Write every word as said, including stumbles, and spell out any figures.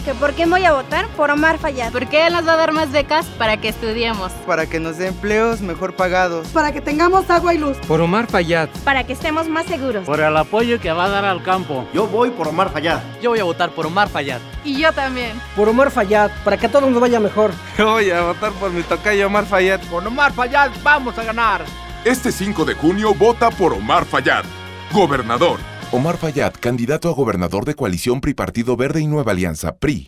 ¿Que por qué voy a votar? Por Omar Fayad. Porque él nos va a dar más becas para que estudiemos. Para que nos dé empleos mejor pagados. Para que tengamos agua y luz. Por Omar Fayad. Para que estemos más seguros. Por el apoyo que va a dar al campo. Yo voy por Omar Fayad. Yo voy a votar por Omar Fayad. Y yo también. Por Omar Fayad, para que a todos nos vaya mejor. Yo voy a votar por mi tocayo Omar Fayad. Con Omar Fayad vamos a ganar. Este cinco de junio vota por Omar Fayad, gobernador. Omar Fayad, candidato a gobernador de Coalición P R I Partido Verde y Nueva Alianza, P R I.